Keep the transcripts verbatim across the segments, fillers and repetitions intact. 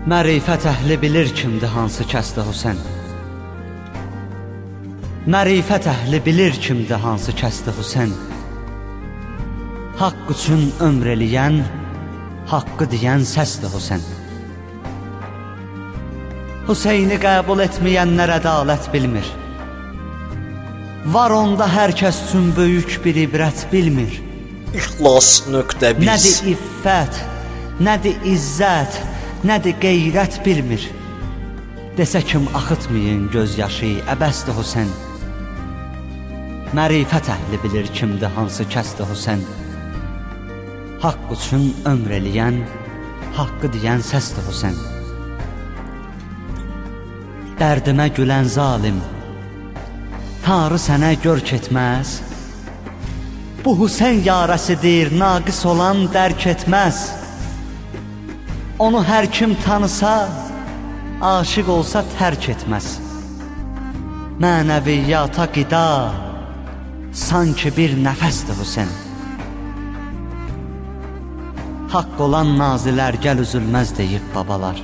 Mərifət əhli bilir kimdir hansı kəsdə Hüseyn. Mərifət əhli bilir kimdir hansı kəsdə Hüseyn. Haqq üçün ömr eləyən, haqqı deyən səsdir Hüseyn. Hüseyni qəbul etməyənlər ədalət bilmir. Var onda hər kəs üçün böyük bir ibrət bilmir. İxlas nöqtə biz. Nədir iffət, nədir izzət, nədir qeyrət bilmir. Desə kim axıtmayın göz yaşı, əbəsdir Hüseyn. Mərifət əhli bilir kimdir hansı kəsdir Hüseyn. Haqq üçün ömr eləyən, haqqı deyən səsdir Hüseyn. Dərdimə gülən zalim, Tanrı sənə görk etməz. Bu Hüseyn yarəsidir, naqis olan dərk etməz. Onu hər kim tanısa, aşiq olsa tərk etməz. Mənəviyyata qida, sanki bir nəfəsdir Hüseyn. Haqq olan nazilər gəl üzülməz deyib babalar.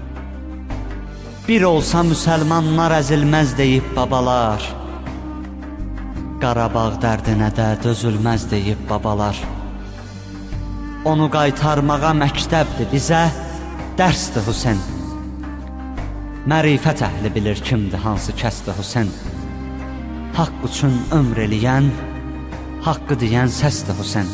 Bir olsa müsəlmanlar əzilməz deyib babalar. Qarabağ dərdinə də dözülməz deyib babalar. Onu qaytarmağa məktəbdir bizə, dərsdir Hüseyn. Mərifət əhli bilir kimdir hansı kəsdir Hüseyn. Haqq üçün ömr eləyən, haqqı deyən səsdir Hüseyn.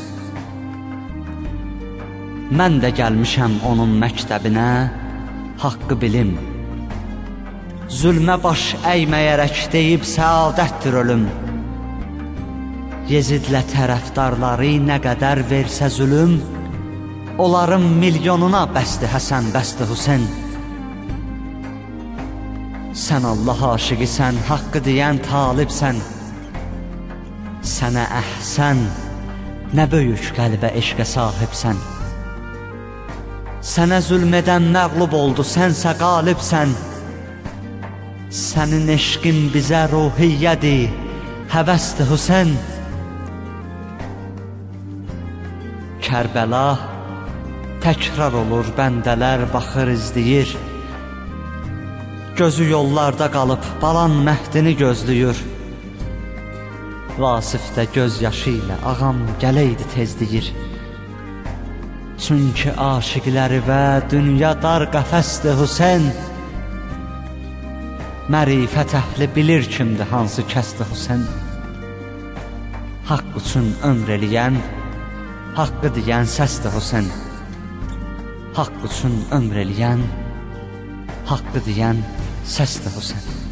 Mən də gəlmişəm onun məktəbinə, haqqı bilim. Zülmə baş əyməyərək deyib səadətdir ölüm. Yezidlə tərəfdarları nə qədər versə zülüm, onların milyonuna bəsdir Həsən, bəsdir Hüseyn. Sən Allah aşiqisən, haqqı deyən talibsən. Sənə əhsən, nə böyük qəlbə eşqə sahibsən. Sənə zülm edən məğlub oldu, sənsə qalibsən. Sənin eşqin bizə ruhiyyədir, həvəsdir Hüseyn. Kərbəla təkrar olur, bəndələr baxır, izləyir. Gözü yollarda qalıb, balan məhdini gözləyir. Vasif də göz yaşı ilə ağam gələydi tezləyir. Çünki aşiqləri və dünya dar qəfəsdir Hüseyn. Mərifət əhli bilir kimdir hansı kəsdir Hüseyn. Haqq üçün ömr eləyən, haqqı deyən səsdir Hüseyn. Haqq üçün ömr eləyən, haqqı deyən səsdir Hüseyn.